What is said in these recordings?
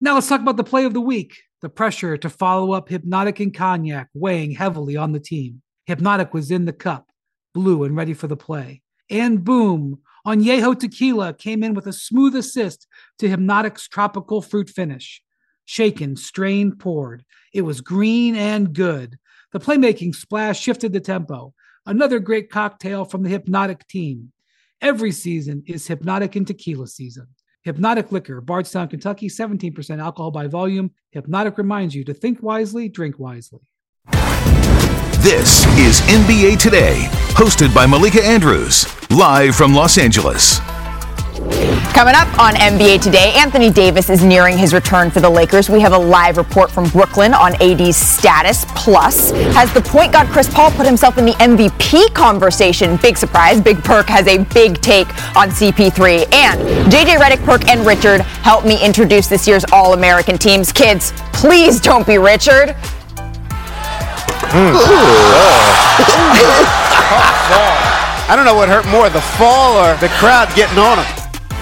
Now let's talk about the play of the week. The pressure to follow up Hypnotic and Cognac weighing heavily on the team. Hypnotic was in the cup, blue and ready for the play. And boom, Añejo Tequila came in with a smooth assist to Hypnotic's tropical fruit finish. Shaken, strained, poured. It was green and good. The playmaking splash shifted the tempo. Another great cocktail from the Hypnotic team. Every season is Hypnotic and Tequila season. Hypnotic Liquor, Bardstown, Kentucky, 17% alcohol by volume. Hypnotic reminds you to think wisely, drink wisely. This is NBA Today, hosted by Malika Andrews, live from Los Angeles. Coming up on NBA Today, Anthony Davis is nearing his return for the Lakers. We have a live report from Brooklyn on AD's status. Plus, has the point guard Chris Paul put himself in the MVP conversation? Big surprise. Big Perk has a big take on CP3. And JJ Redick, Perk, and Richard help me introduce this year's All-American teams. Kids, please don't be Richard. I don't know what hurt more, the fall or the crowd getting on him.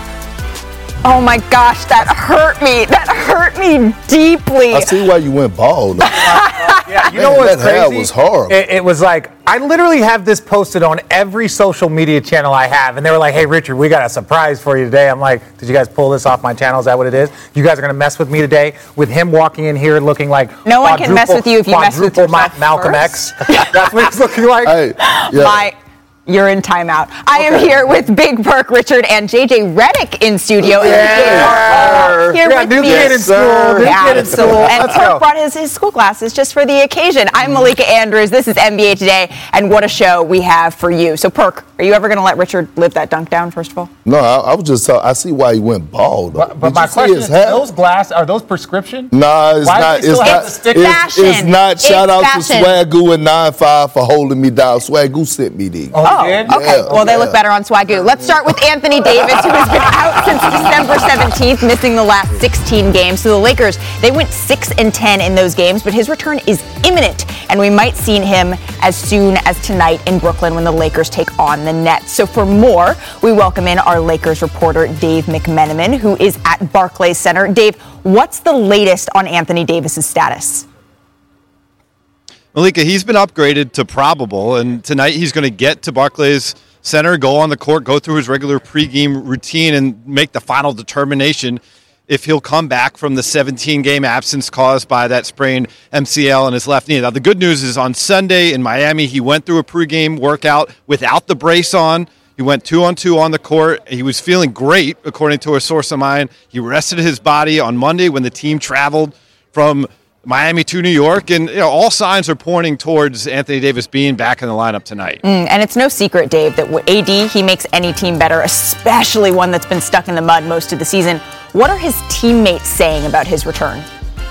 Oh my gosh, that hurt me. That hurt me deeply. I see why you went bald. Yeah, you know what's that crazy? hair was horrible. It was like, I literally have this posted on every social media channel I have, and they were like, hey, Richard, we got a surprise for you today. I'm like, did you guys pull this off my channel? Is that what it is? You guys are going to mess with me today with him walking in here looking like no one can mess with you if you mess with yourself Malcolm first. X. That's what he's looking like. Hey, yeah. You're in timeout. I am here with Big Perk, Richard, and JJ Redick in studio. Yeah. Here with new me. kid in school. New kid in school. And Let's Perk go. brought his school glasses just for the occasion. I'm Malika Andrews. This is NBA Today, and what a show we have for you. So, Perk, are you ever going to let Richard live that dunk down, first of all? No, I was just I see why he went bald. But my question is, those glasses, are those prescription? No, it's Why not. does he still have the stick? It's not. Shout out fashion. to Swagoo and 9-5 for holding me down. Swagoo sent me these. Oh, he did? Okay. Yeah. Well, they look better on Swagoo. Let's start with Anthony Davis, who has been out since December 17th, missing the last 16 games. So the Lakers, they went 6-10 in those games, but his return is imminent, and we might see him as soon as tonight in Brooklyn when the Lakers take on the Nets. So for more, we welcome in our Lakers reporter, Dave McMenamin, who is at Barclays Center. Dave, what's the latest on Anthony Davis's status? Malika, he's been upgraded to probable, and tonight he's going to get to Barclays Center, go on the court, go through his regular pregame routine, and make the final determination if he'll come back from the 17-game absence caused by that sprained MCL in his left knee. Now, the good news is on Sunday in Miami, he went through a pregame workout without the brace on. He went 2-on-2 on the court. He was feeling great, according to a source of mine. He rested his body on Monday when the team traveled from Miami to New York, and all signs are pointing towards Anthony Davis being back in the lineup tonight. And it's no secret, Dave, that AD, he makes any team better, especially one that's been stuck in the mud most of the season. What are his teammates saying about his return?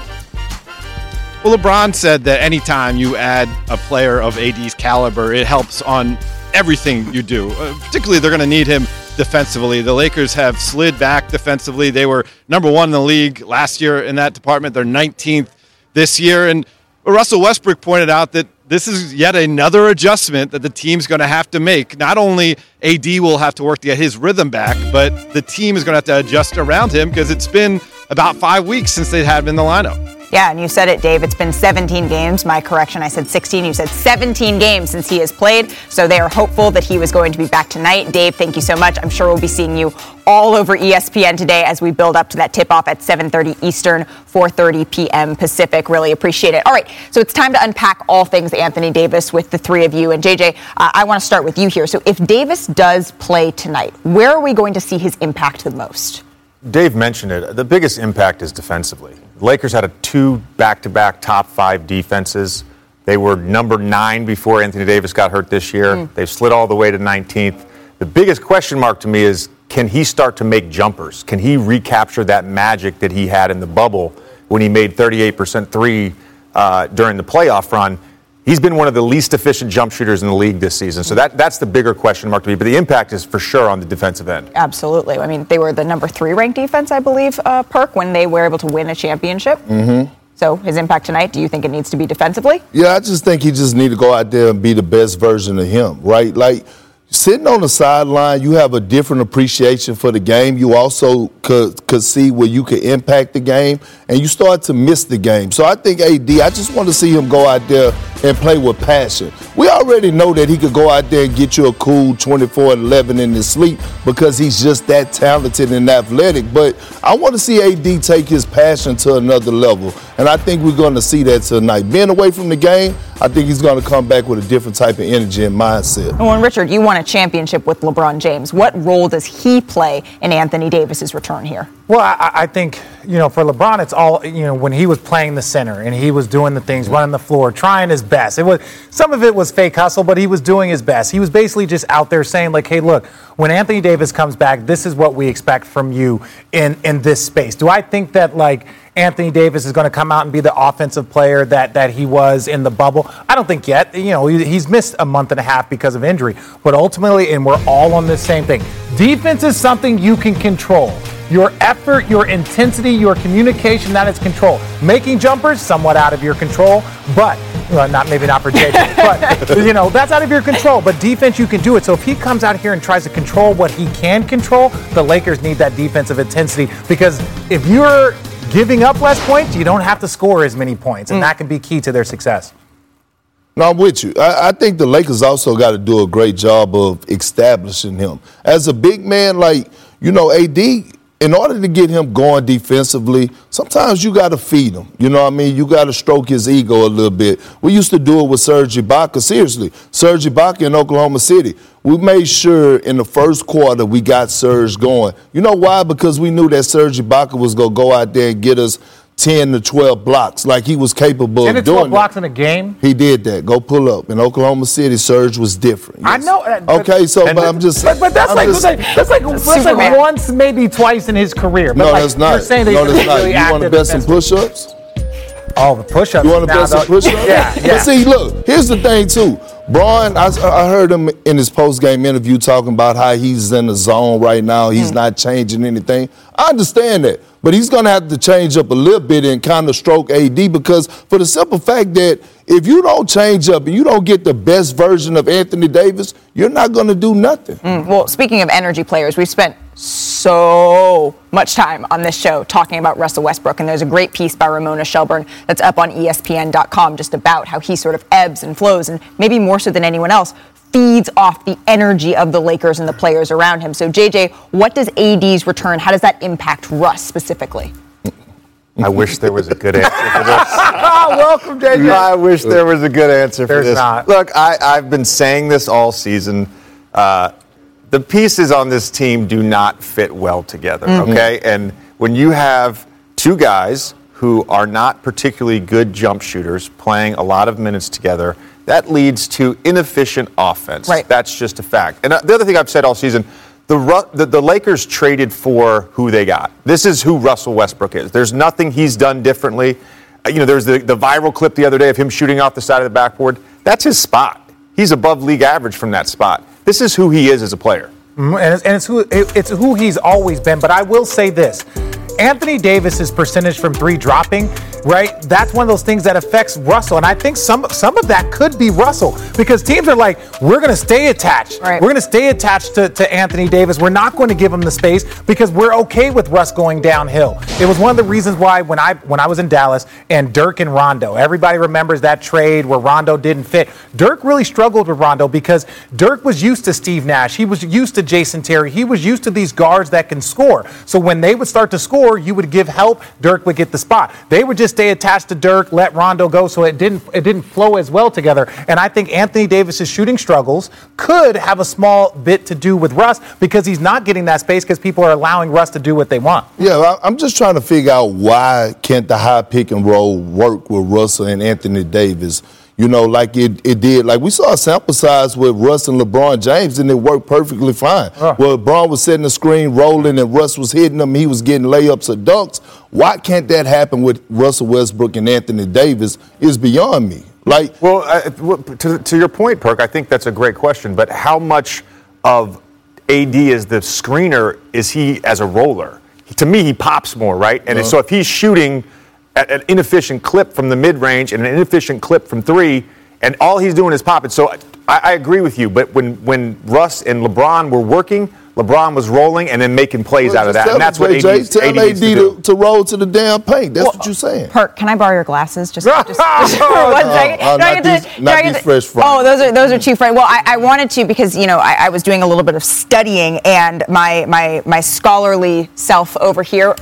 Well, LeBron said that anytime you add a player of AD's caliber, it helps on everything you do. Particularly, they're going to need him defensively. The Lakers have slid back defensively. They were number one in the league last year in that department. They're 19th this year. And Russell Westbrook pointed out that this is yet another adjustment that the team's going to have to make. Not only AD will have to work to get his rhythm back, but the team is going to have to adjust around him because it's been about 5 weeks since they had him in the lineup. Yeah, and you said it, Dave. It's been 17 games. My correction, I said 16. You said 17 games since he has played. So they are hopeful that he was going to be back tonight. Dave, thank you so much. I'm sure we'll be seeing you all over ESPN today as we build up to that tip-off at 7:30 Eastern, 4:30 p.m. Pacific. Really appreciate it. All right, so it's time to unpack all things Anthony Davis with the three of you. And JJ, I want to start with you here. So if Davis does play tonight, where are we going to see his impact the most? Dave mentioned it. The biggest impact is defensively. The Lakers had 2 back-to-back top 5 defenses. They were number 9 before Anthony Davis got hurt this year. They've slid all the way to 19th. The biggest question mark to me is, can he start to make jumpers? Can he recapture that magic that he had in the bubble when he made 38% three during the playoff run? He's been one of the least efficient jump shooters in the league this season. So that's the bigger question mark to me. But the impact is for sure on the defensive end. Absolutely. I mean, they were the number 3 ranked defense, I believe, Perk, when they were able to win a championship. Mm-hmm. So his impact tonight, do you think it needs to be defensively? Yeah, I just think he just need to go out there and be the best version of him, right? Like, sitting on the sideline, you have a different appreciation for the game. You also could see where you could impact the game, and you start to miss the game. So I think AD, I just want to see him go out there and play with passion. We already know that he could go out there and get you a cool 24-11 in his sleep because he's just that talented and athletic. But I want to see AD take his passion to another level, and I think we're going to see that tonight. Being away from the game, I think he's going to come back with a different type of energy and mindset. Well, and Richard, you won a championship with LeBron James. What role does he play in Anthony Davis's return here? Well, I think, for LeBron, it's all, when he was playing the center and he was doing the things, running the floor, trying his best. Some of it was fake hustle, but he was doing his best. He was basically just out there saying, like, hey, look, when Anthony Davis comes back, this is what we expect from you in this space. Do I think that, Anthony Davis is going to come out and be the offensive player that he was in the bubble? I don't think yet. He's missed a month and a half because of injury. But ultimately, and we're all on this same thing, defense is something you can control. Your effort, your intensity, your communication, that is control. Making jumpers, somewhat out of your control, but maybe not for JJ, but that's out of your control. But defense, you can do it. So if he comes out here and tries to control what he can control, the Lakers need that defensive intensity, because if you're giving up less points, you don't have to score as many points, and that can be key to their success. No, I'm with you. I think the Lakers also got to do a great job of establishing him. As a big man, AD, in order to get him going defensively, sometimes you got to feed him. You know what I mean? You got to stroke his ego a little bit. We used to do it with Serge Ibaka. Seriously, Serge Ibaka in Oklahoma City. We made sure in the first quarter we got Serge going. You know why? Because we knew that Serge Ibaka was going to go out there and get us 10 to 12 blocks like he was capable of doing. 10 to 12 blocks in a game? He did that. Go pull up. In Oklahoma City, Serge was different. Yes. I know. Okay, but I'm just saying. But that's like once, maybe twice in his career. But that's not. You're saying that that's really not. Really you want to bet some push-ups? Oh, the push-ups. You want to bet some push-ups? Yeah. But see, look, here's the thing, too. Braun, I heard him in his post-game interview talking about how he's in the zone right now. He's not changing anything. I understand that. But he's going to have to change up a little bit and kind of stroke AD, because for the simple fact that if you don't change up and you don't get the best version of Anthony Davis, you're not going to do nothing. Well, speaking of energy players, we've spent so much time on this show talking about Russell Westbrook, and there's a great piece by Ramona Shelburne that's up on ESPN.com just about how he sort of ebbs and flows, and maybe more so than anyone else, feeds off the energy of the Lakers and the players around him. So, JJ, what does AD's return, how does that impact Russ specifically? I wish there was a good answer for this. Welcome, JJ. I wish there was a good answer for this. There's not. Look, I've been saying this all season. The pieces on this team do not fit well together, okay? And when you have two guys who are not particularly good jump shooters playing a lot of minutes together, that leads to inefficient offense. Right. That's just a fact. And the other thing I've said all season, the Lakers traded for who they got. This is who Russell Westbrook is. There's nothing he's done differently. There's the viral clip the other day of him shooting off the side of the backboard. That's his spot. He's above league average from that spot. This is who he is as a player. And it's who he's always been. But I will say this. Anthony Davis's percentage from three dropping, right? That's one of those things that affects Russell. And I think some of that could be Russell, because teams are like, we're going to stay attached. Right. We're going to stay attached to Anthony Davis. We're not going to give him the space because we're okay with Russ going downhill. It was one of the reasons why when I was in Dallas and Dirk and Rondo, everybody remembers that trade where Rondo didn't fit. Dirk really struggled with Rondo because Dirk was used to Steve Nash. He was used to Jason Terry. He was used to these guards that can score. So when they would start to score, you would give help, Dirk would get the spot. They would just stay attached to Dirk, let Rondo go, so it didn't flow as well together. And I think Anthony Davis's shooting struggles could have a small bit to do with Russ, because he's not getting that space because people are allowing Russ to do what they want. Yeah, I'm just trying to figure out why can't the high pick and roll work with Russell and Anthony Davis? Like it did. Like we saw a sample size with Russ and LeBron James, and it worked perfectly fine. Well, LeBron was setting the screen, rolling, and Russ was hitting them. He was getting layups or dunks. Why can't that happen with Russell Westbrook and Anthony Davis is beyond me. To your point, Perk, I think that's a great question. But how much of AD as the screener is he as a roller? To me, he pops more, right? And so if he's shooting at an inefficient clip from the mid-range and an inefficient clip from three, And all he's doing is popping. So I agree with you. But when Russ and LeBron were working, LeBron was rolling and then making plays out of that. And that's what AD needs to roll to the damn paint. That's what you're saying. Perk, can I borrow your glasses just for 1 second? Not these fresh fries. Oh, those are too fresh. Well, I wanted to because, I was doing a little bit of studying and my scholarly self over here,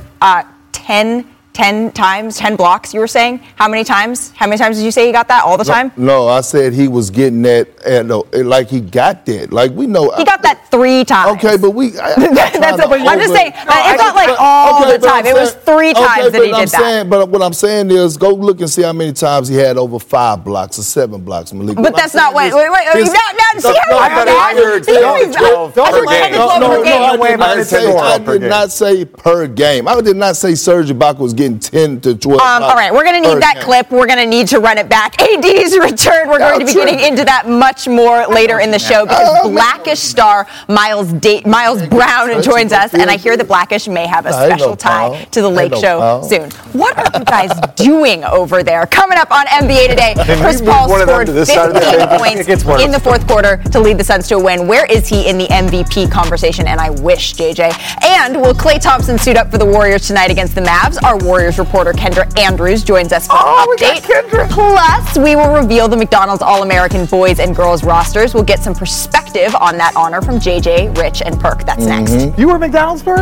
10 blocks, you were saying? How many times? How many times did you say he got that? All the time? No, I said he was getting that, like he got that. Like we know. He got that 3 times. Okay, but I'm just saying, it's not like all the time. It was 3 times that he did that. But what I'm saying is, go look and see how many times he had over 5 blocks or 7 blocks, Malik. But that's not what. Wait. See how I heard 12 per game. I did not say per game. I did not say Serge Ibaka was getting 10 to 12. All right, we're going to need that clip. We're going to need to run it back. AD's return. We're going to be getting into that much more later in the show because Blackish star Miles Brown joins us, and I hear that Blackish may have a special tie to the Lake Show soon. What are you guys doing over there? Coming up on NBA Today, Chris Paul scored 15 points in the fourth quarter to lead the Suns to a win. Where is he in the MVP conversation? And I wish, JJ. And will Klay Thompson suit up for the Warriors tonight against the Mavs? Our Warriors reporter Kendra Andrews joins us for an update. Plus, we will reveal the McDonald's All-American boys and girls rosters. We'll get some perspective on that honor from JJ, Rich, and Perk. That's next. You were McDonald's, Perk?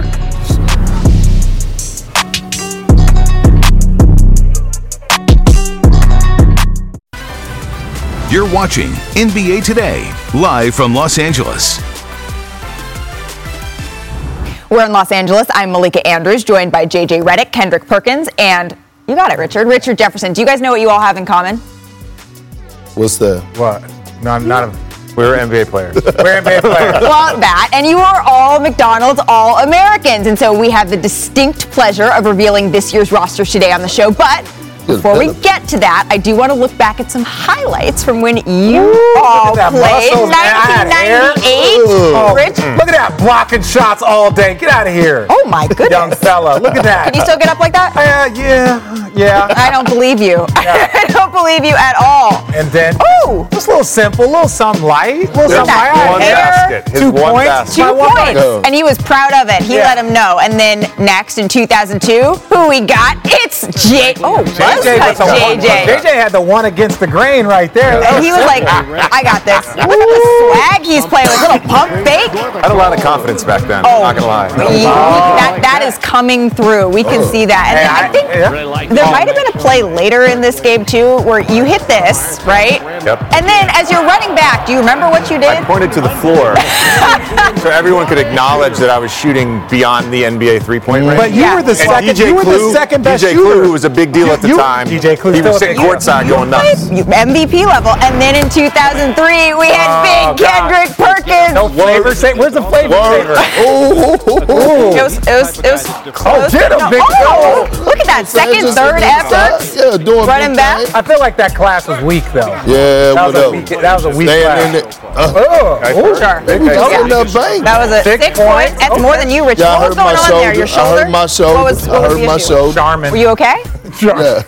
You're watching NBA Today, live from Los Angeles. We're in Los Angeles. I'm Malika Andrews, joined by JJ Redick, Kendrick Perkins, and you got it, Richard Jefferson. Do you guys know what you all have in common? What's that? What? We're NBA players. We're NBA players. Well, that, and you are all McDonald's All-Americans, and so we have the distinct pleasure of revealing this year's rosters today on the show, but before we get to that, I do want to look back at some highlights from when you all played 1998. Rich? Look at that, blocking shots all day. Get out of here. Oh, my goodness. Young fella. Look at that. Can you still get up like that? Yeah. I don't believe you. I don't believe you at all. And then, just a little simple, a little something light. One basket. His 2 one points. basket. 2 points. And he was proud of it. He let him know. And then next in 2002, who we got? It's JJ had the one against the grain right there. And he was like, I got this. Look at the swag he's playing with. Little pump fake. I had a lot of confidence back then. I'm not going to lie. That is coming through. We can see that. And then I think there might have been a play later in this game, too, where you hit this, right? Yep. And then as you're running back, do you remember what you did? I pointed to the floor so everyone could acknowledge that I was shooting beyond the NBA three-point range. But you were the second best DJ shooter. Clue, who was a big deal at the time. DJ Clue, he was sitting courtside going nuts. MVP level. And then in 2003, we had Big Kendrick Perkins. No flavor saver. Where's the flavor saver? It was close. Get him, Big Look at that. Second, third effort. Yeah, doing running back. I feel like that class was weak, though. Yeah, that was a weak class. Sure. That was a 6 points. That's more than you, Rich. Yeah, what was going on there? Your shoulder? I hurt my shoulder. What was the issue? Charmin. Were you okay? Yeah.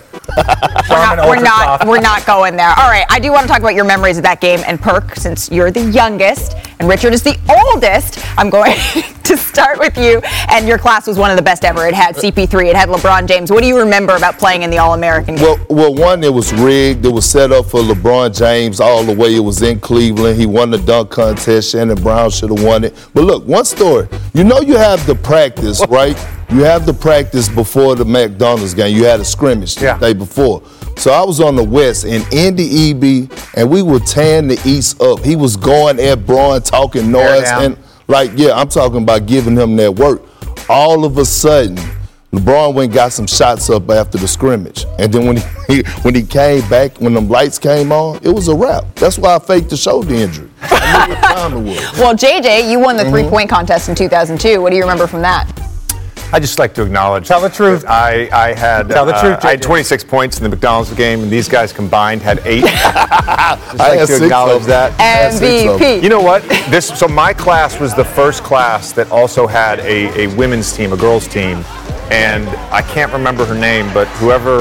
We're not going there. All right, I do want to talk about your memories of that game. And Perk, since you're the youngest and Richard is the oldest, I'm going to start with you. And your class was one of the best ever. It had CP3, it had LeBron James. What do you remember about playing in the All-American game? Well, one, it was rigged. It was set up for LeBron James all the way. It was in Cleveland. He won the dunk contest. Shannon Brown should have won it. But look, one story. You know you have the practice, right? You have the practice before the McDonald's game. You had a scrimmage the day before. So I was on the West in Indy EB, and we were tearing the East up. He was going at Braun, talking noise. And I'm talking about giving him that work. All of a sudden, LeBron went and got some shots up after the scrimmage. And then when he came back, when them lights came on, it was a wrap. That's why I faked the shoulder injury. I knew what time it was. Well, JJ, you won the three-point contest in 2002. What do you remember from that? I just like to acknowledge. Tell the truth. I had. Tell the truth. I had 26 points in the McDonald's game, and these guys combined had 8. I like to acknowledge that. MVP. You know what? So my class was the first class that also had a women's team, a girls' team, and I can't remember her name, but whoever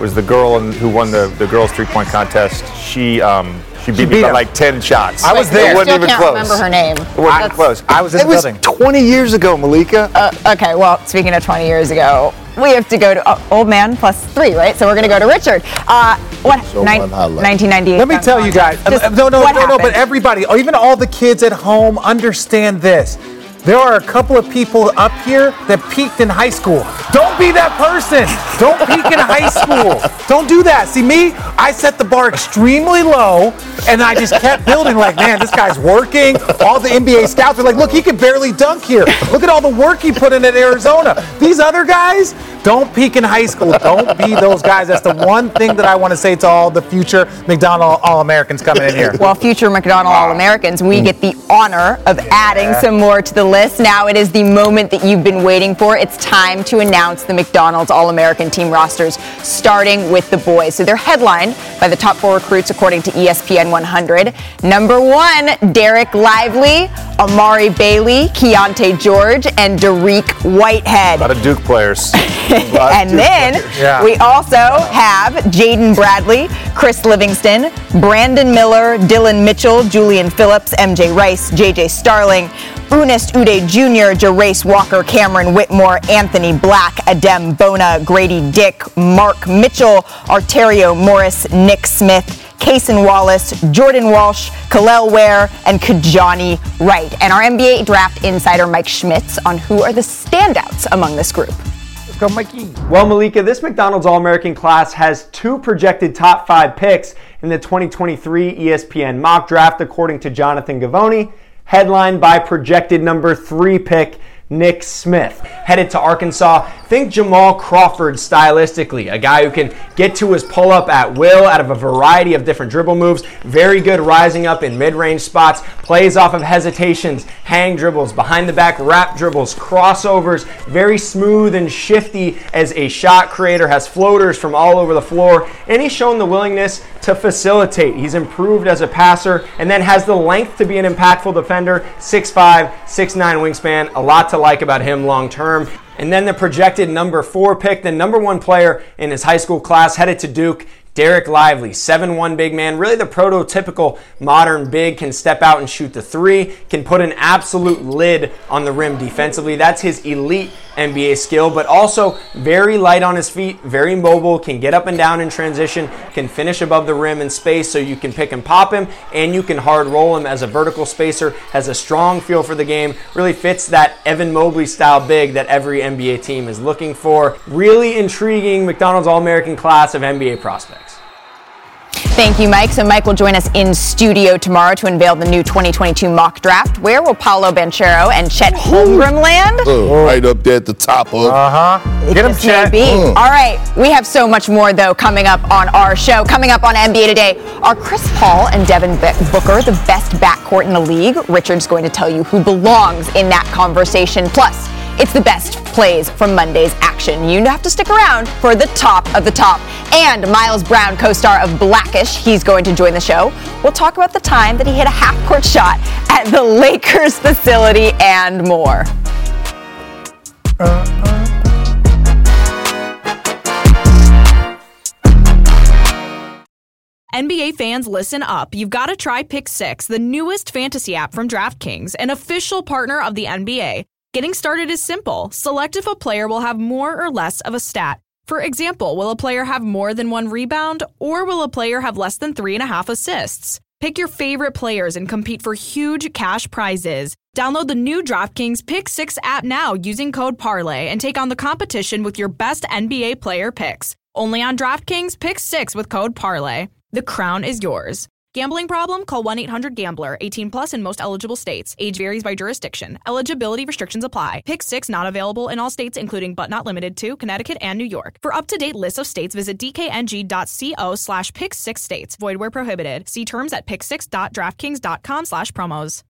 was the girl who won the girls' 3-point contest. She beat me by like 10 shots. I was there. I It wasn't still even can't close. remember her name. It wasn't even close. I was in it the was building. 20 years ago, Malika. Okay, well, speaking of 20 years ago, we have to go to old man plus 3, right? So we're going to go to Richard. What? Show one highlight. 1998. Let me tell you guys. No, but everybody, even all the kids at home, understand this. There are a couple of people up here that peaked in high school. Don't be that person. Don't peak in high school. Don't do that. See me? I set the bar extremely low, and I just kept building like, man, this guy's working. All the NBA scouts are like, look, he can barely dunk here. Look at all the work he put in at Arizona. These other guys, don't peak in high school. Don't be those guys. That's the one thing that I want to say to all the future McDonald All-Americans coming in here. Well, future McDonald All-Americans, we get the honor of adding some more to the list. Now it is the moment that you've been waiting for. It's time to announce the McDonald's All-American team rosters, starting with the boys. So they're headlined by the top 4 recruits according to ESPN 100. Number 1, Derek Lively, Amari Bailey, Keontae George, and Dariq Whitehead. A lot of Duke players. And then we also have Jaden Bradley, Chris Livingston, Brandon Miller, Dylan Mitchell, Julian Phillips, MJ Rice, JJ Starling, Ernest Uday Jr., Jarace Walker, Cameron Whitmore, Anthony Black, Adem Bona, Grady Dick, Mark Mitchell, Arterio Morris, Nick Smith, Kaysen Wallace, Jordan Walsh, Kalel Ware, and Kajani Wright. And our NBA draft insider Mike Schmitz on who are the standouts among this group. Let's go, Mikey. Well, Malika, this McDonald's All-American class has 2 projected top 5 picks in the 2023 ESPN mock draft, according to Jonathan Gavoni, headlined by projected number 3 pick Nick Smith. Headed to Arkansas, think Jamal Crawford stylistically, a guy who can get to his pull-up at will out of a variety of different dribble moves, very good rising up in mid-range spots, plays off of hesitations, hang dribbles, behind-the-back wrap dribbles, crossovers, very smooth and shifty as a shot creator, has floaters from all over the floor, and he's shown the willingness to facilitate. He's improved as a passer and then has the length to be an impactful defender, 6'5", 6'9" wingspan, a lot to like about him long term. And then the projected number 4 pick, the number 1 player in his high school class, headed to Duke, Derek Lively, 7'1" big man, really the prototypical modern big, can step out and shoot the 3, can put an absolute lid on the rim defensively. That's his elite NBA skill, but also very light on his feet, very mobile, can get up and down in transition, can finish above the rim in space, so you can pick and pop him, and you can hard roll him as a vertical spacer, has a strong feel for the game, really fits that Evan Mobley style big that every NBA team is looking for. Really intriguing McDonald's All-American class of NBA prospects. Thank you, Mike. So Mike will join us in studio tomorrow to unveil the new 2022 mock draft. Where will Paolo Banchero and Chet Holmgren land? Right up there at the top of. Get him, Chet. All right. We have so much more, though, coming up on our show. Coming up on NBA Today, are Chris Paul and Devin Booker the best backcourt in the league? Richard's going to tell you who belongs in that conversation. Plus, it's the best plays from Monday's action. You have to stick around for the top of the top. And Miles Brown, co-star of Blackish, he's going to join the show. We'll talk about the time that he hit a half-court shot at the Lakers facility and more. NBA fans, listen up. You've got to try Pick 6, the newest fantasy app from DraftKings, an official partner of the NBA. Getting started is simple. Select if a player will have more or less of a stat. For example, will a player have more than 1 rebound, or will a player have less than 3.5 assists? Pick your favorite players and compete for huge cash prizes. Download the new DraftKings Pick 6 app now using code PARLAY and take on the competition with your best NBA player picks. Only on DraftKings Pick 6 with code PARLAY. The crown is yours. Gambling problem? Call 1-800-GAMBLER. 18 plus in most eligible states. Age varies by jurisdiction. Eligibility restrictions apply. Pick 6 not available in all states, including but not limited to Connecticut and New York. For up-to-date lists of states, visit dkng.co/pick6states. Void where prohibited. See terms at pick6.draftkings.com/promos.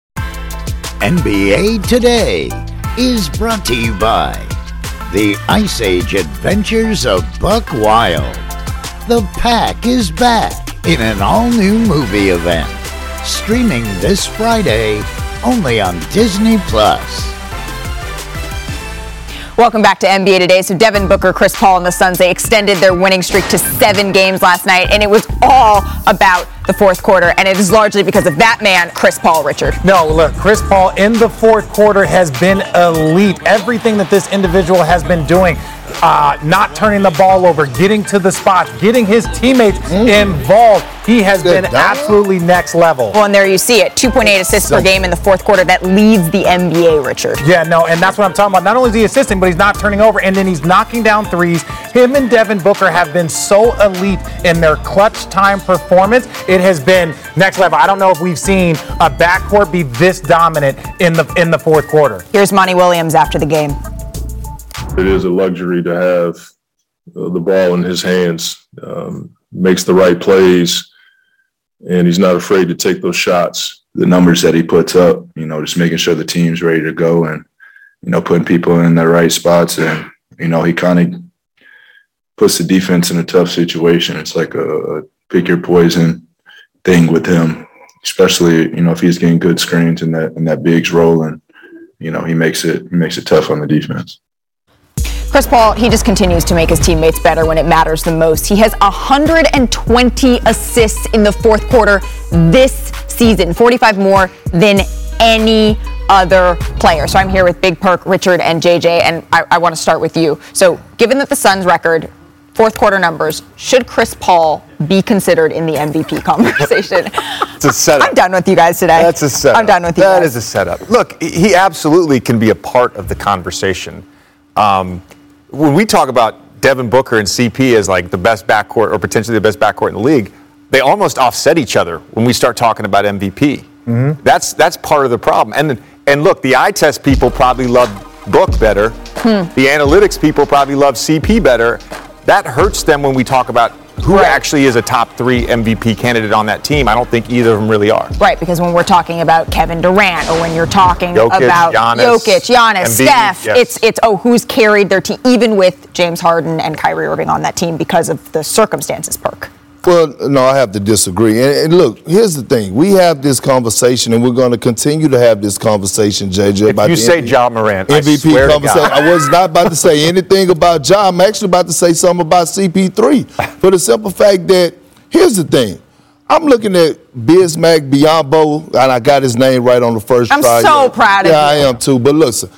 NBA Today is brought to you by the Ice Age Adventures of Buck Wild. The Pack is back in an all-new movie event, streaming this Friday only on Disney+. Welcome back to NBA Today. So Devin Booker, Chris Paul, and the Suns, they extended their winning streak to 7 games last night, and it was all about the fourth quarter, and it is largely because of that man, Chris Paul, Richard. No, look, Chris Paul in the fourth quarter has been elite. Everything that this individual has been doing, not turning the ball over, getting to the spots, getting his teammates involved. He has been absolutely next level. Well, and there you see it. 2.8 assists per game in the fourth quarter. That leads the NBA, Richard. Yeah, no, and that's what I'm talking about. Not only is he assisting, but he's not turning over, and then he's knocking down threes. Him and Devin Booker have been so elite in their clutch time performance. It has been next level. I don't know if we've seen a backcourt be this dominant in the fourth quarter. Here's Monty Williams after the game. It is a luxury to have the ball in his hands, makes the right plays, and he's not afraid to take those shots. The numbers that he puts up, just making sure the team's ready to go and, putting people in the right spots. And, he kind of puts the defense in a tough situation. It's like a pick your poison thing with him, especially, if he's getting good screens in that Biggs role, and, he makes it tough on the defense. Chris Paul, he just continues to make his teammates better when it matters the most. He has 120 assists in the fourth quarter this season, 45 more than any other player. So I'm here with Big Perk, Richard, and JJ, and I want to start with you. So given that the Suns' record, fourth quarter numbers, should Chris Paul be considered in the MVP conversation? It's a setup. I'm done with you guys today. That's a setup. I'm done with you guys. That is a setup. Look, he absolutely can be a part of the conversation. When we talk about Devin Booker and CP as like the best backcourt or potentially the best backcourt in the league, they almost offset each other when we start talking about MVP. Mm-hmm. That's part of the problem. And look, the eye test people probably love Book better. The analytics people probably love CP better. That hurts them when we talk about who actually is a top 3 MVP candidate on that team. I don't think either of them really are. Right, because when we're talking about Kevin Durant or when you're talking Jokic, about Jokic, Giannis, Embiid, Steph, yes. it's who's carried their team, even with James Harden and Kyrie Irving on that team because of the circumstances, Perk. Well, no, I have to disagree. And look, here's the thing. We have this conversation, and we're going to continue to have this conversation, JJ. If you say Ja Morant, MVP I swear conversation. to God. I was not about to say anything about Ja. I'm actually about to say something about CP3 for the simple fact that, here's the thing. I'm looking at Bismack Biyombo, and I got his name right on the first try. I'm so proud of you. Yeah, I am too. But listen,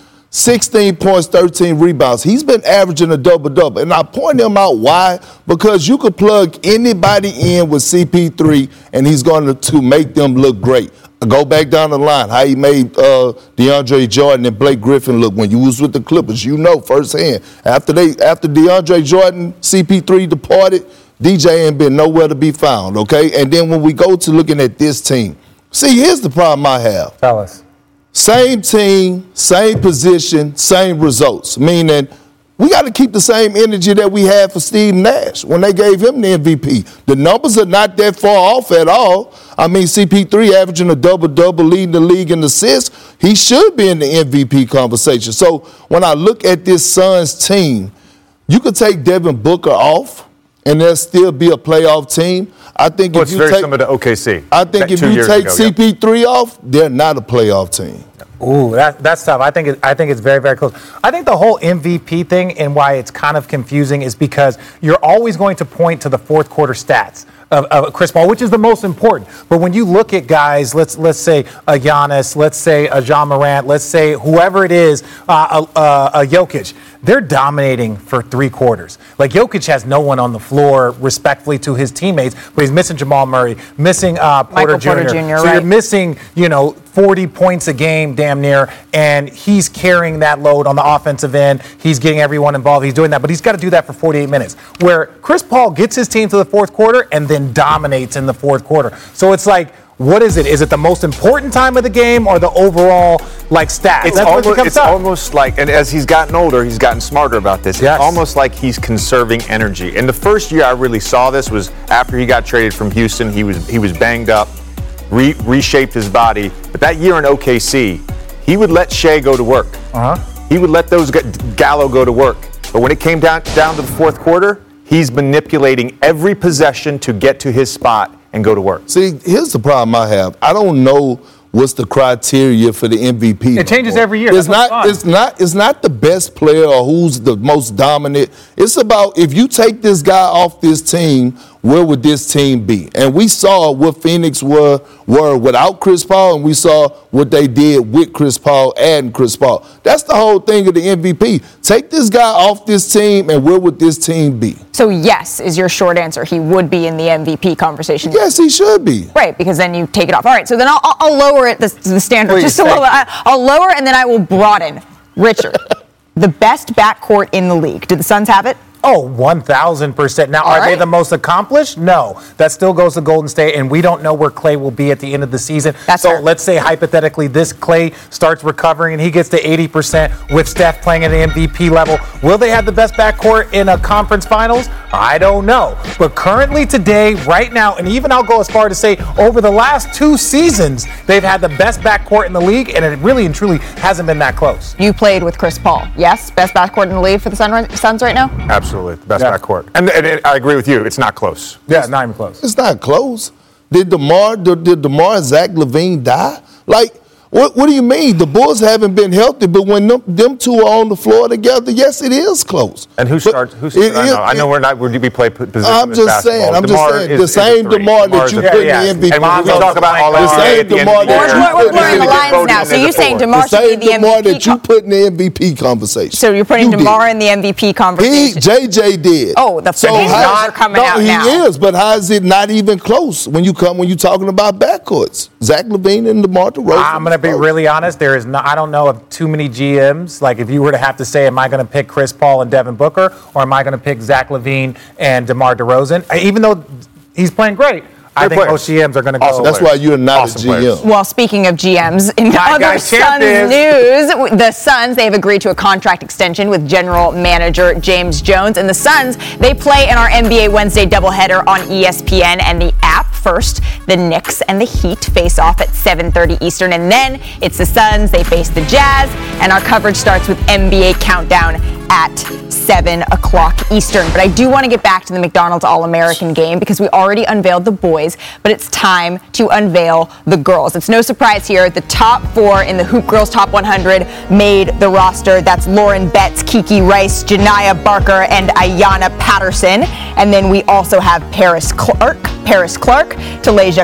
16 points, 13 rebounds. He's been averaging a double-double. And I point him out why? Because you could plug anybody in with CP3, and he's going to make them look great. Go back down the line, how he made DeAndre Jordan and Blake Griffin look when you was with the Clippers. You know firsthand. After DeAndre Jordan, CP3 departed, DJ ain't been nowhere to be found, okay? And then when we go to looking at this team, see, here's the problem I have. Tell us. Same team, same position, same results, meaning we got to keep the same energy that we had for Steve Nash when they gave him the MVP. The numbers are not that far off at all. I mean, CP3 averaging a double-double, leading the league in assists. He should be in the MVP conversation. So when I look at this Suns team, you could take Devin Booker off, and there'll still be a playoff team. I think it's very similar to OKC. I think if you take CP3 off, they're not a playoff team. Ooh, that's tough. I think it's very, very close. I think the whole MVP thing and why it's kind of confusing is because you're always going to point to the fourth quarter stats of Chris Paul, which is the most important. But when you look at guys, let's say a Giannis, let's say a Ja Morant, let's say whoever it is, a Jokic, they're dominating for 3 quarters. Like Jokic has no one on the floor respectfully to his teammates, but he's missing Jamal Murray, missing Porter Jr. So right. You're missing, 40 points a game damn near, and he's carrying that load on the offensive end. He's getting everyone involved. He's doing that, but he's got to do that for 48 minutes. Where Chris Paul gets his team to the fourth quarter and then dominates in the fourth quarter. So it's like, what is it? Is it the most important time of the game or the overall stats? It's almost like, and as he's gotten older, he's gotten smarter about this. Yes. It's almost like he's conserving energy. And the first year I really saw this was after he got traded from Houston. He was banged up, reshaped his body. But that year in OKC, he would let Shea go to work. He would let those Gallo go to work. But when it came down to the fourth quarter, he's manipulating every possession to get to his spot and go to work. See, here's the problem I have. I don't know what's the criteria for the MVP. It changes every year. It's not the best player or who's the most dominant. It's about if you take this guy off this team, where would this team be? And we saw what Phoenix were without Chris Paul, and we saw what they did with Chris Paul and Chris Paul. That's the whole thing of the MVP. Take this guy off this team, and where would this team be? So yes is your short answer. He would be in the MVP conversation. Yes, he should be. Right, because then you take it off. All right, so then I'll lower it, the standard, Please, just a little bit. I'll lower and then I will broaden. Richard, the best backcourt in the league. Do the Suns have it? Oh, 1,000%. Now, are they the most accomplished? No. That still goes to Golden State, and we don't know where Klay will be at the end of the season. Let's say, hypothetically, this Klay starts recovering and he gets to 80% with Steph playing at an MVP level. Will they have the best backcourt in a conference finals? I don't know. But currently today, right now, and even I'll go as far to say over the last 2 seasons, they've had the best backcourt in the league, and it really and truly hasn't been that close. You played with Chris Paul. Yes? Best backcourt in the league for the Suns right now? Absolutely. The best backcourt. And I agree with you. It's not close. Yeah, not even close. It's not close. Did DeMar and Zach LaVine die? Like, what do you mean? The Bulls haven't been healthy, but when them two are on the floor together, yes, it is close. And who starts? I know we're not. We play position. I'm just saying. The same DeMar that you put in the MVP. And we talk about all the same DeMar that we're blurring the lines now. So you're saying DeMar should be the MVP? The same DeMar that you put in the MVP conversation. So you're putting DeMar in the MVP conversation? JJ did. Oh, the names are coming out now. He is, but how is it not even close when you're talking about backcourts? Zach LaVine and DeMar DeRozan. I'm going to be really honest. I don't know of too many GMs. Like, if you were to have to say, am I going to pick Chris Paul and Devin Booker, or am I going to pick Zach LaVine and DeMar DeRozan? Even though he's playing great, I think most GMs are going to go. That's why you're not a GM. Well, speaking of GMs, in other Suns news, the Suns, they've agreed to a contract extension with general manager James Jones. And the Suns, they play in our NBA Wednesday doubleheader on ESPN and the app. First, the Knicks and the Heat face off at 7:30 Eastern. And then it's the Suns, they face the Jazz. And our coverage starts with NBA Countdown at 7 o'clock Eastern. But I do want to get back to the McDonald's All-American game because we already unveiled the boys, but it's time to unveil the girls. It's no surprise here. The top 4 in the Hoop Girls Top 100 made the roster. That's Lauren Betts, Kiki Rice, Janiyah Barker, and Ayanna Patterson. And then we also have Paris Clark, Talayja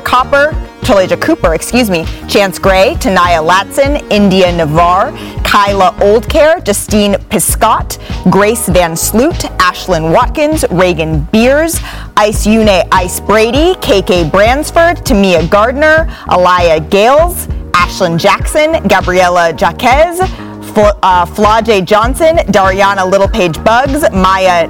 Cooper, Chance Gray, Tanaya Latson, India Navarre, Kyla Oldcare, Justine Piscott, Grace Van Sloot, Ashlyn Watkins, Reagan Beers, Ice Brady, KK Bransford, Tamia Gardner, Aliyah Gales, Ashlyn Jackson, Gabriella Jaquez, Flau'jae Johnson, Dariana Littlepage Buggs, Maya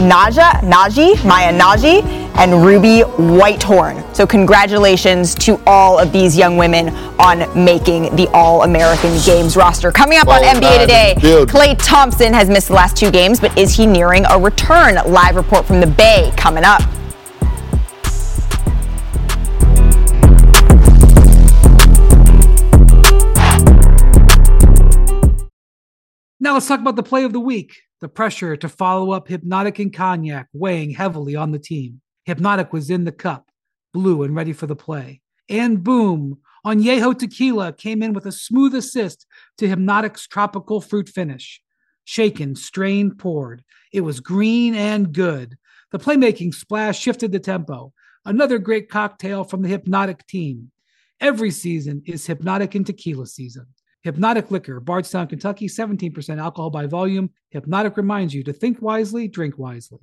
Naji, and Ruby Whitehorn. So congratulations to all of these young women on making the All-American Games roster. Coming up on NBA Today, Klay Thompson has missed the last 2 games, but is he nearing a return? Live report from the Bay coming up. Now let's talk about the play of the week. The pressure to follow up Hypnotic and Cognac weighing heavily on the team. Hypnotic was in the cup, blue and ready for the play. And boom, Añejo Tequila came in with a smooth assist to Hypnotic's tropical fruit finish. Shaken, strained, poured. It was green and good. The playmaking splash shifted the tempo. Another great cocktail from the Hypnotic team. Every season is Hypnotic and Tequila season. Hypnotic Liquor, Bardstown, Kentucky, 17% alcohol by volume. Hypnotic reminds you to think wisely, drink wisely.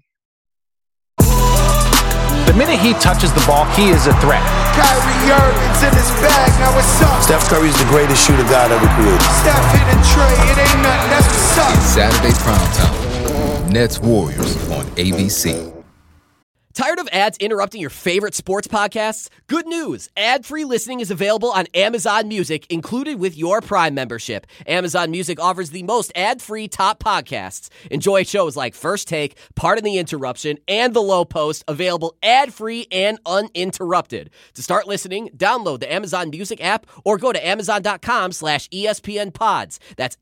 The minute he touches the ball, he is a threat. Kyrie Irving's in his bag, now what's up? Steph Curry is the greatest shooter God ever created. Steph hit a tray, it ain't nothing, that's what's up. It's Saturday primetime. Nets Warriors on ABC. Tired of ads interrupting your favorite sports podcasts? Good news! Ad-free listening is available on Amazon Music, included with your Prime membership. Amazon Music offers the most ad-free top podcasts. Enjoy shows like First Take, Pardon the Interruption, and The Low Post, available ad-free and uninterrupted. To start listening, download the Amazon Music app or go to Amazon.com/ESPN Pods. That's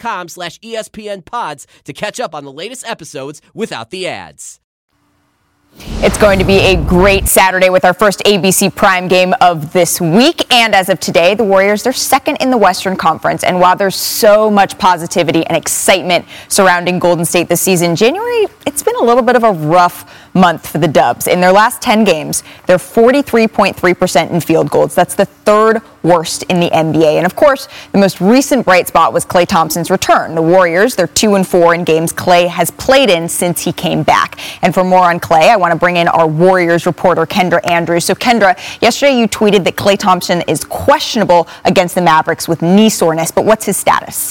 Amazon.com/ESPN Pods to catch up on the latest episodes without the ads. It's going to be a great Saturday with our first ABC Prime game of this week. And as of today, the Warriors, they're second in the Western Conference. And while there's so much positivity and excitement surrounding Golden State this season, January, it's been a little bit of a rough month for the Dubs. In their last 10 games, they're 43.3% in field goals. That's the third worst in the NBA. And of course, the most recent bright spot was Klay Thompson's return. The Warriors, they're 2-4 in games Klay has played in since he came back. And for more on Klay, I want to bring in our Warriors reporter, Kendra Andrews. So Kendra, yesterday you tweeted that Klay Thompson is questionable against the Mavericks with knee soreness, but what's his status?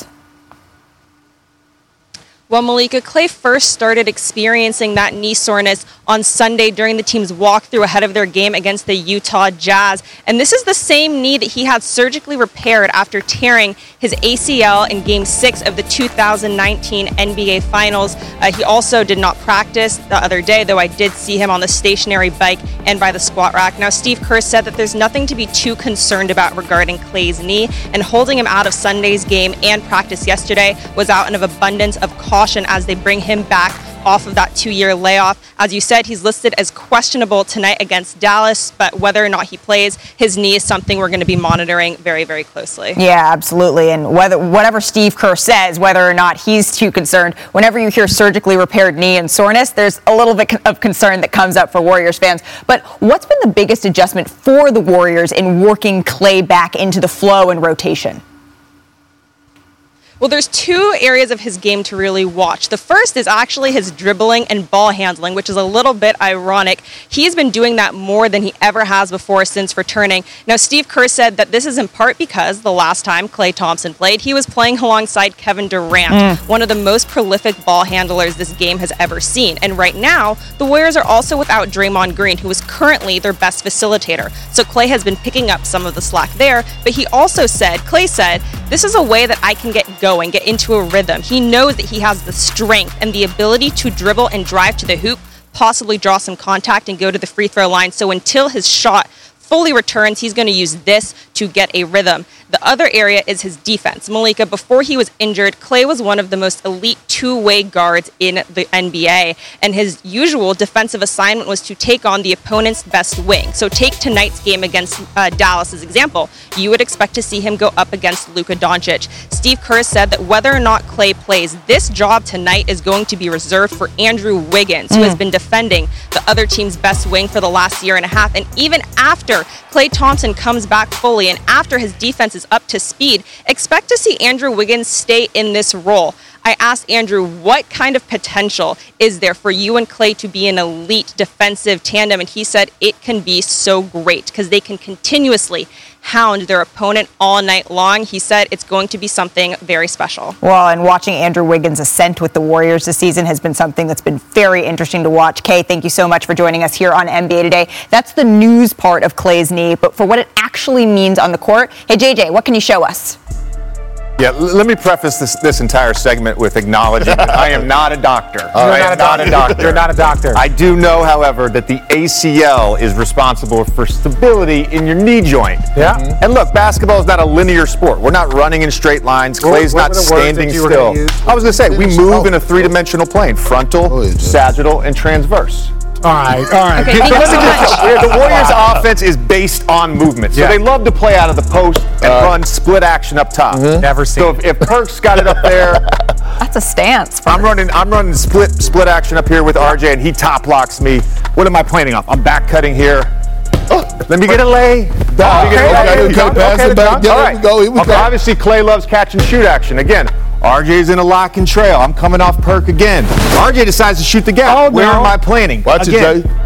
Well, Malika, Klay first started experiencing that knee soreness on Sunday during the team's walkthrough ahead of their game against the Utah Jazz. And this is the same knee that he had surgically repaired after tearing his ACL in Game 6 of the 2019 NBA Finals. He also did not practice the other day, though I did see him on the stationary bike and by the squat rack. Now, Steve Kerr said that there's nothing to be too concerned about regarding Klay's knee, and holding him out of Sunday's game and practice yesterday was out of abundance of caution as they bring him back off of that 2-year layoff. As you said, he's listed as questionable tonight against Dallas, but whether or not he plays, his knee is something we're going to be monitoring very, very closely. Yeah, absolutely. And whatever Steve Kerr says, whether or not he's too concerned, whenever you hear surgically repaired knee and soreness, there's a little bit of concern that comes up for Warriors fans. But what's been the biggest adjustment for the Warriors in working Klay back into the flow and rotation? Well, there's two areas of his game to really watch. The first is actually his dribbling and ball handling, which is a little bit ironic. He's been doing that more than he ever has before since returning. Now, Steve Kerr said that this is in part because the last time Klay Thompson played, he was playing alongside Kevin Durant, one of the most prolific ball handlers this game has ever seen. And right now, the Warriors are also without Draymond Green, who is currently their best facilitator. So Klay has been picking up some of the slack there, but he also said, Klay said, this is a way that I can get into a rhythm. He knows that he has the strength and the ability to dribble and drive to the hoop, possibly draw some contact and go to the free throw line. So until his shot fully returns, he's going to use this to get a rhythm. The other area is his defense. Malika, before he was injured, Klay was one of the most elite two-way guards in the NBA, and his usual defensive assignment was to take on the opponent's best wing. So take tonight's game against Dallas as example. You would expect to see him go up against Luka Doncic. Steve Kerr said that whether or not Klay plays, this job tonight is going to be reserved for Andrew Wiggins, who has been defending the other team's best wing for the last year and a half. And even after Klay Thompson comes back fully and after his defense is up to speed, expect to see Andrew Wiggins stay in this role. I asked Andrew, what kind of potential is there for you and Klay to be an elite defensive tandem? And he said it can be so great because they can continuously hound their opponent all night long. He said it's going to be something very special. Well, and watching Andrew Wiggins' ascent with the Warriors this season has been something that's been very interesting to watch. Kay, thank you so much for joining us here on NBA Today. That's the news part of Klay's knee, but for what it actually means on the court, hey, JJ, what can you show us? Yeah, let me preface this entire segment with acknowledging that I am not a doctor. I am not a doctor. You're not a doctor. I do know, however, that the ACL is responsible for stability in your knee joint. Yeah. And look, basketball is not a linear sport. We're not running in straight lines. Klay's not standing still. I was going to say, we move in a three-dimensional plane, frontal, sagittal, and transverse. All right. Okay, thank you so much. The Warriors' offense is based on movement. So they love to play out of the post and run split action up top. Never seen So if Perk's got it up there, that's a stance. I'm running split action up here with RJ, and he top locks me. What am I planning off? I'm back cutting here. Let me get a lay. Okay, pass it back. All right. Here we go. Obviously, Klay loves catch and shoot action. Again, RJ's in a lock and trail. I'm coming off Perk again. RJ decides to shoot the gap. Where am I planning? Watch again. it, Jay.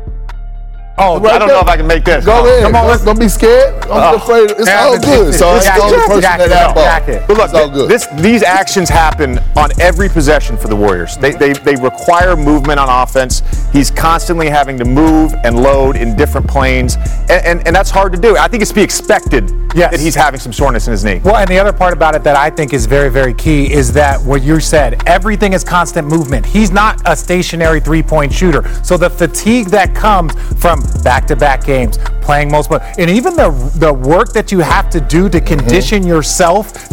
Oh, I don't know if I can make this. Go ahead. Come on, don't be scared. I'm afraid. It's all good. So it's the only person that ball. But look, these actions happen on every possession for the Warriors. They require movement on offense. He's constantly having to move and load in different planes, and that's hard to do. I think it's to be expected that he's having some soreness in his knee. Well, and the other part about it that I think is very, very key is that what you said, everything is constant movement. He's not a stationary three-point shooter. So the fatigue that comes from back-to-back games, playing multiple, and even the work that you have to do to condition yourself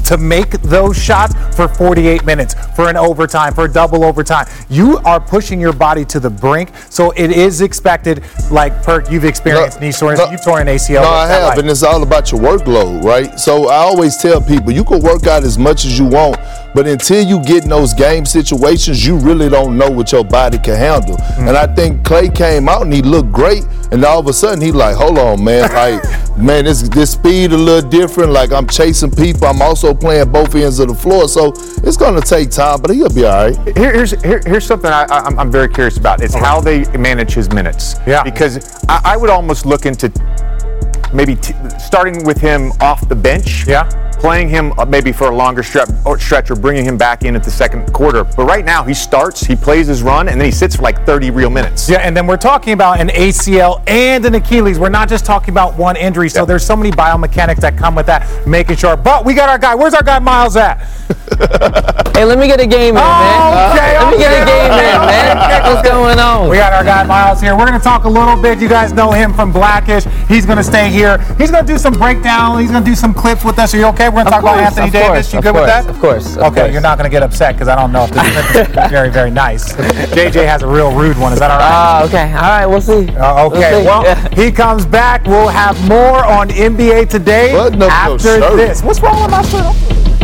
to make those shots for 48 minutes, for an overtime, for a double overtime. You are pushing your body to the brink, so it is expected, like Perk, you've experienced knee soreness, you've torn an ACL. No, I have, and it's all about your workload, right? So I always tell people, you can work out as much as you want, but until you get in those game situations, you really don't know what your body can handle. And I think Clay came out and he looked great, and all of a sudden he like, hold on, man, like, man, this speed a little different. Like, I'm chasing people. I'm also playing both ends of the floor, so it's gonna take time, but he'll be all right. Here's something I'm very curious about. It's how they manage his minutes. Yeah. Because I would almost look into maybe starting with him off the bench. Yeah. Playing him maybe for a longer stretch or bringing him back in at the second quarter. But right now, he starts, he plays his run, and then he sits for like 30 real minutes. Yeah, and then we're talking about an ACL and an Achilles. We're not just talking about one injury. So there's so many biomechanics that come with that, making sure. But we got our guy. Where's our guy Miles at? Hey, let me get a game in, man. Let me get a game in, man. What's going on? We got our guy Miles here. We're going to talk a little bit. You guys know him from Blackish. He's going to stay here. He's going to do some breakdown. He's going to do some clips with us. Are you okay? We're going to talk about Anthony Davis. You good with that? Of course. Okay, you're not going to get upset because I don't know if this clip is very, very nice. JJ has a real rude one. Is that all right? Okay. All right, we'll see. Okay, well, he comes back. We'll have more on NBA Today after this. What's wrong with my shirt?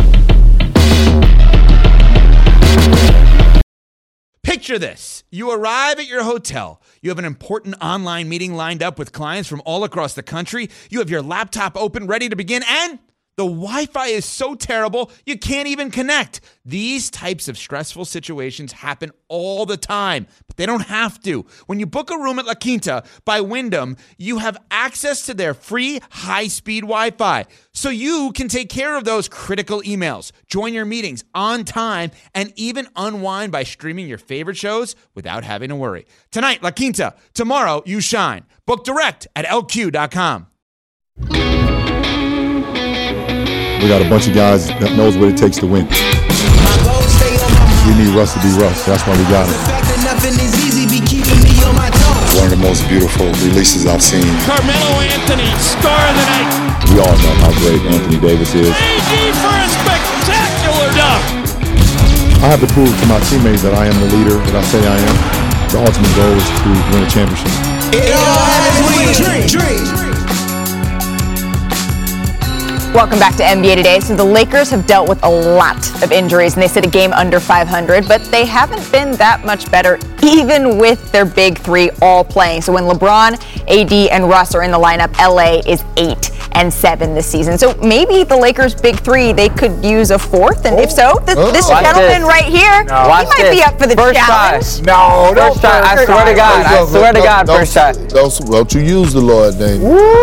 Picture this. You arrive at your hotel. You have an important online meeting lined up with clients from all across the country. You have your laptop open, ready to begin, and the Wi-Fi is so terrible, you can't even connect. These types of stressful situations happen all the time, but they don't have to. When you book a room at La Quinta by Wyndham, you have access to their free high-speed Wi-Fi, so you can take care of those critical emails, join your meetings on time, and even unwind by streaming your favorite shows without having to worry. Tonight, La Quinta. Tomorrow, you shine. Book direct at LQ.com. We got a bunch of guys that knows what it takes to win. We need Russ to be Russ. That's why we got him. One of the most beautiful releases I've seen. Carmelo Anthony, star of the night. We all know how great Anthony Davis is. AD for a spectacular dunk. I have to prove to my teammates that I am the leader that I say I am. The ultimate goal is to win a championship. It all happens when you dream. Welcome back to NBA Today. So the Lakers have dealt with a lot of injuries, and they sit a game under 500, but they haven't been that much better, even with their big three all playing. So when LeBron, AD, and Russ are in the lineup, LA is 8-7 this season. So maybe the Lakers' big three, they could use a fourth, and if so, this gentleman right here, he might be up for the challenge. No, first try. I swear to God. I swear to God, first try. Don't you use the Lord's name.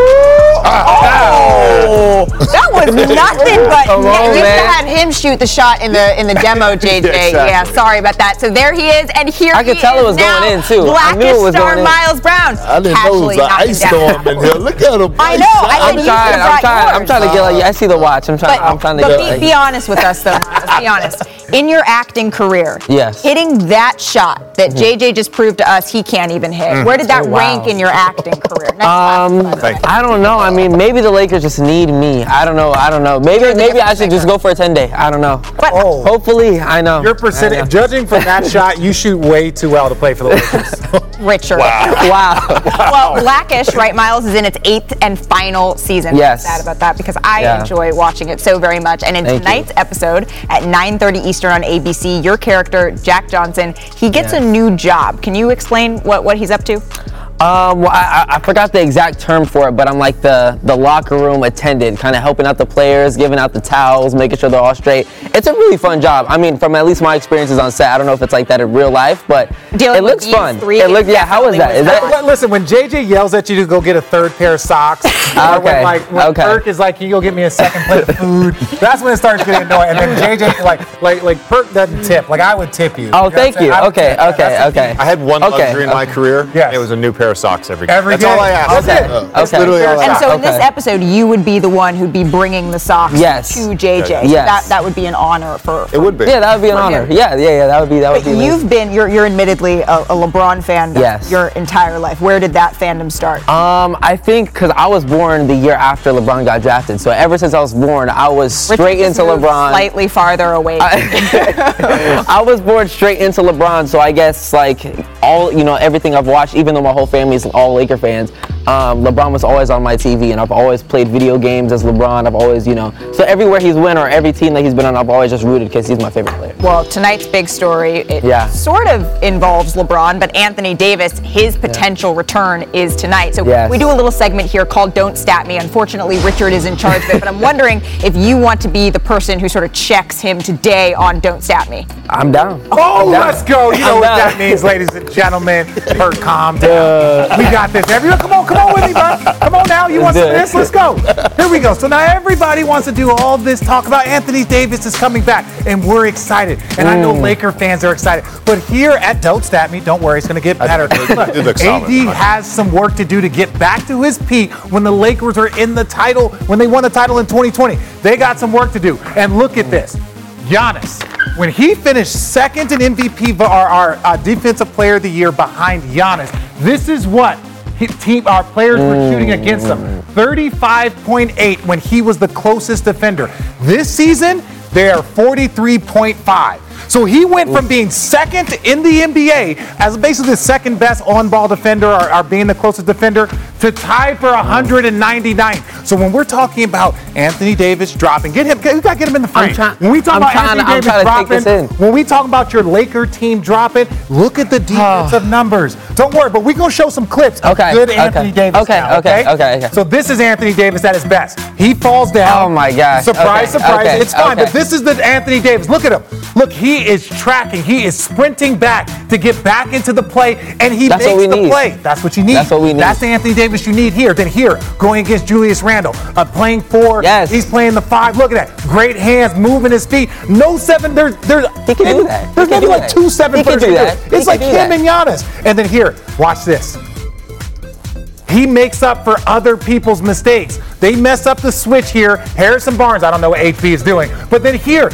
That was nothing but you had him shoot the shot in the demo, JJ. Exactly. Yeah, sorry about that. So there he is, and here I could tell it was going in too. I knew it was star going in. Miles Brown. I didn't know it was an ice storm in here. Look at him. I know. I'm trying to get like I see the watch. I'm trying to get. Be honest with us though, Miles. Be honest. In your acting career, yes, hitting that shot that JJ just proved to us he can't even hit. Where did that rank in your acting career? I don't know. I mean, maybe the Lakers just need me. I don't know. Maybe I should just go for a 10-day. I don't know. But hopefully, I know. Your percentage, judging from that shot, you shoot way too well to play for the Lakers. Richard. Wow. Well, Blackish, right, Miles, is in its 8th and final season. Yes. I'm sad about that because I enjoy watching it so very much. And in tonight's episode at 9:30 Eastern on ABC, your character, Jack Johnson, he gets a new job. Can you explain what he's up to? Well, I forgot the exact term for it, but I'm like the locker room attendant, kind of helping out the players, giving out the towels, making sure they're all straight. It's a really fun job. I mean, from at least my experiences on set, I don't know if it's like that in real life, but it looks fun. How is that? Listen, when JJ yells at you to go get a third pair of socks, or when Perk is like, "Can you go get me a second plate of food?" That's when it starts getting annoying. And then JJ like Perk doesn't tip. Like I would tip you. Oh, thank you. Okay. I had one luxury in my career. Yes. It was a new pair pair of socks every game. Every That's game. all I ask. That's literally all I And ask. so in this episode, you would be the one who'd be bringing the socks to JJ. So that would be an honor for It would be. Yeah, that would be an honor. Yeah, that would be. But you're admittedly a LeBron fan your entire life. Where did that fandom start? I think because I was born the year after LeBron got drafted. So ever since I was born, I was straight into LeBron. Slightly farther away. I was born straight into LeBron, so I guess like everything I've watched, even though my whole family is all Laker fans, LeBron was always on my TV, and I've always played video games as LeBron. I've always, so everywhere he's went or every team that he's been on, I've always just rooted because he's my favorite player. Well, tonight's big story, it sort of involves LeBron, but Anthony Davis, his potential return is tonight. So we do a little segment here called Don't Stat Me. Unfortunately, Richard is in charge of it, but I'm wondering if you want to be the person who sort of checks him today on Don't Stat Me. I'm down. Let's go. You know what that means, ladies and gentlemen. Kurt, calm down. We got this. Everyone, come on with me, bro. Come on now. You want some of this? Let's go. Here we go. So now everybody wants to do all this talk about Anthony Davis is coming back, and we're excited. And I know Laker fans are excited. But here at Don't Stat Me, don't worry, it's going to get better. Look, AD has some work to do to get back to his peak when the Lakers are in the title, when they won the title in 2020. They got some work to do. And look at this. Giannis, when he finished second in MVP, our Defensive Player of the Year behind Giannis, this is what our players were shooting against him. 35.8 when he was the closest defender. This season, they are 43.5. So he went from being second in the NBA as basically the second best on-ball defender or being the closest defender to tie for 199. So when we're talking about Anthony Davis dropping, we got to get him in the frame. When we talk about Anthony Davis dropping, when we talk about your Laker team dropping, look at the defensive numbers. Don't worry, but we're going to show some clips of good Anthony Davis. Okay. So this is Anthony Davis at his best. He falls down. Oh my gosh. Surprise. It's fine, but this is the Anthony Davis. Look at him. Look, he is tracking. He is sprinting back to get back into the play, and he makes the play. That's what you need. That's what we need. That's the Anthony Davis you need here. Then here, going against Julius Randle, playing 4. Yes. He's playing the 5. Look at that. Great hands, moving his feet. No 7. He can do that. There's maybe like 2 7-footers. It's like him and Giannis. And then here, watch this. He makes up for other people's mistakes. They mess up the switch here. Harrison Barnes, I don't know what HB is doing. But then here,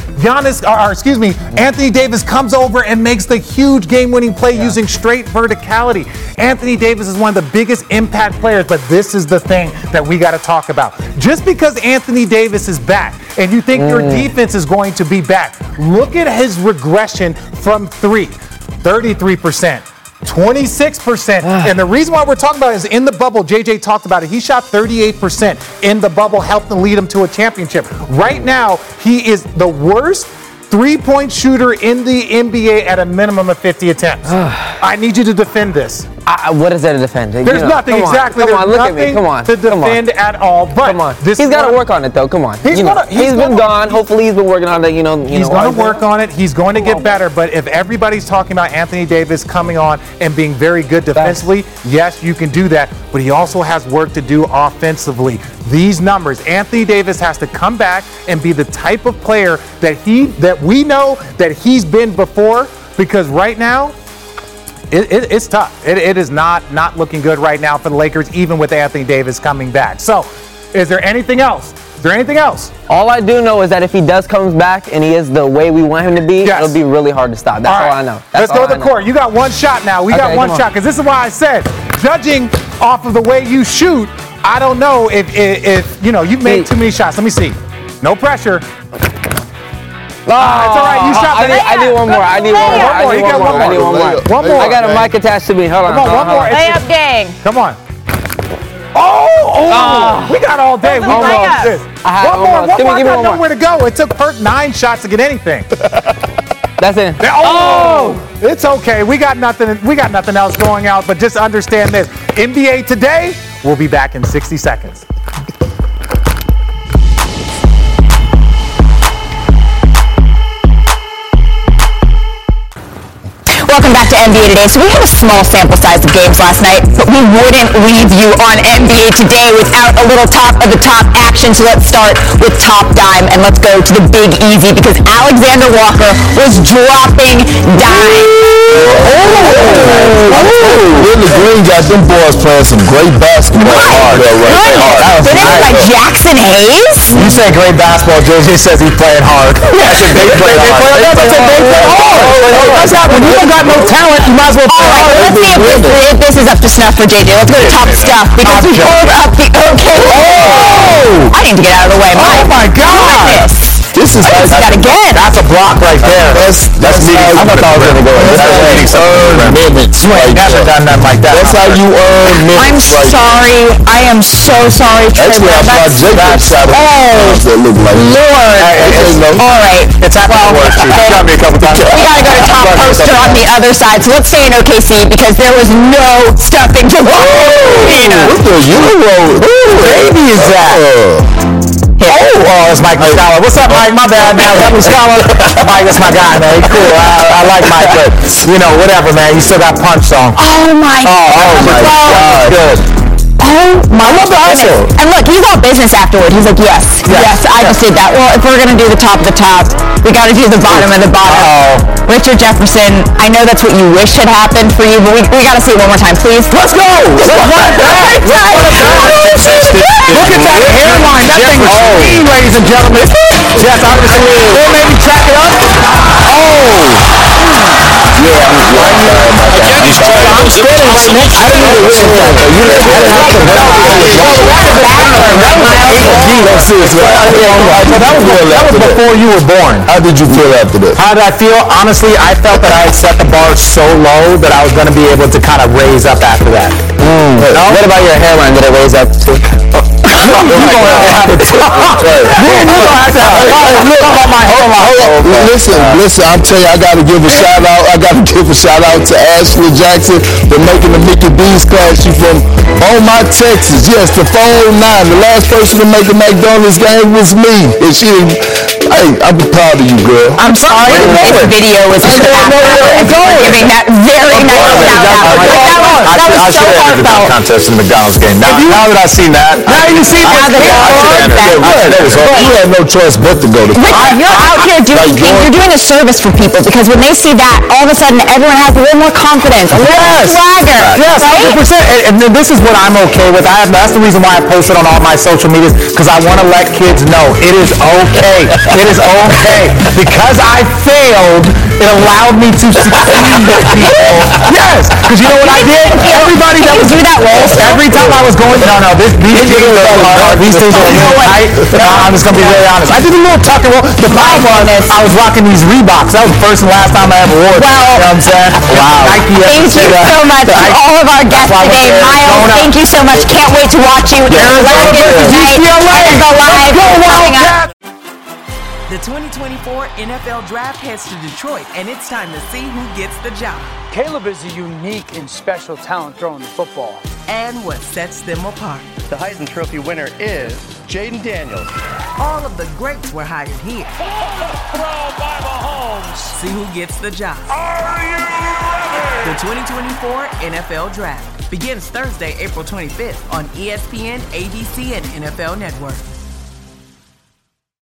Anthony Davis comes over and makes the huge game-winning play using straight verticality. Anthony Davis is one of the biggest impact players, but this is the thing that we got to talk about. Just because Anthony Davis is back and you think your defense is going to be back, look at his regression from 3, 33%. 26%. And the reason why we're talking about it is in the bubble, JJ talked about it. He shot 38% in the bubble, helped to lead him to a championship. Right now, he is the worst three-point shooter in the NBA at a minimum of 50 attempts. I need you to defend this. What is there to defend? There's nothing exactly. There's nothing to defend at all. But he's got to work on it, though. Come on. He's been gone. Hopefully, he's been working on it. He's going to work on it. He's going to get better. But if everybody's talking about Anthony Davis coming on and being very good defensively, yes, you can do that. But he also has work to do offensively. These numbers, Anthony Davis has to come back and be the type of player that we know that he's been before. Because right now, it's tough. It is not looking good right now for the Lakers, even with Anthony Davis coming back. So, is there anything else? All I do know is that if he does come back and he is the way we want him to be, it'll be really hard to stop. That's all I know. Let's go to the court. You got one shot now. We got one shot, because this is why I said, judging off of the way you shoot, I don't know if you've made too many shots. Let me see. No pressure. It's all right. You shot the I need one more. I need one more. One more. I got a mic attached to me. Hold on. Come on, one more. Layup gang. Come on. Oh! We got all day. We got this. One more. I got nowhere to go. It took Perk 9 shots to get anything. That's it. It's okay. We got nothing else going out. But just understand this: NBA Today. We'll be back in 60 seconds. Welcome back to NBA Today. So we had a small sample size of games last night, but we wouldn't leave you on NBA Today without a little top of the top action. So let's start with Top Dime and let's go to the Big Easy because Alexander Walker was dropping dimes. Willie Green got them boys playing some great basketball. But it's like Jackson Hayes. You say great basketball, JJ says he's playing hard. They play hard. When you don't got no talent, you might as well play hard. Let's see if this is up to snuff for JJ. Let's go to top stuff because we pulled up the I need to get out of the way. Oh my God! This is that again. That's a block right there. That's meeting. I thought I was gonna go. That's earn minutes. You ain't never done nothing like that. That's how you earn minutes. I'm sorry. I am so sorry. Actually, I thought Jacob shot that look like Lord. All right. It's happened worse. You got me a couple times. We gotta go to top poster on the other side. So let's stay in OKC because there was no stuffing to What the Euro? Who baby is that? It's Mike Muscala. What's up, Mike? My bad, man. Mike Muscala. Mike, that's my guy, man. He's cool. I like Mike, but, whatever, man. You still got punch on. Oh, my God. Good. Oh, my goodness. And look, he's all business afterward. He's like, yes, I just did that. Well, if we're going to do the top of the top, we got to do the bottom of the bottom. Richard Jefferson, I know that's what you wish had happened for you, but we got to see it one more time, please. Let's go! Look at that hairline. That thing is clean, ladies and gentlemen. Yes, obviously. Or maybe track it up. That was before you were born. How did you feel after that? How did I feel? Honestly, I felt that I had set the bar so low that I was going to be able to kind of raise up after that. What about your hairline? Did it raise up too? Listen, I'm telling you, I gotta give a shout out to Ashley Jackson for making the Mickey D's class. She from Beaumont, Texas. Yes, the 409. The last person to make a McDonald's game was me. And she I'm proud of you, girl. I'm sorry this video was giving that very nice shout out. That was so heartfelt. Contest in the McDonald's game. Now that I've seen that, now you see you had no choice but to go to. Richard, you're out here you're doing a service for people because when they see that, all of a sudden everyone has a little more confidence, a little swagger. Yes, 100%. And this is what I'm okay with. That's the reason why I post it on all my social medias because I want to let kids know it is okay. It is okay. Because I failed, it allowed me to succeed with people. Yes, because you know what I did? Everybody that was do that roll. Every time I was going, these things are really tight. I'm just gonna be very honest. I did a little tuck and roll. The problem was I was rocking these Reeboks. That was the first and last time I ever wore them. Well, you know what I'm saying? Wow. Thank you so much to all of our guests today. Miles, thank you so much. Can't wait to watch you. Arizona tonight. NFL Live coming up. The 2024 NFL Draft heads to Detroit, and it's time to see who gets the job. Caleb is a unique and special talent throwing the football. And what sets them apart. The Heisman Trophy winner is Jaden Daniels. All of the greats were hired here. Throw by Mahomes. See who gets the job. Are you ready? The 2024 NFL Draft begins Thursday, April 25th on ESPN, ABC, and NFL Network.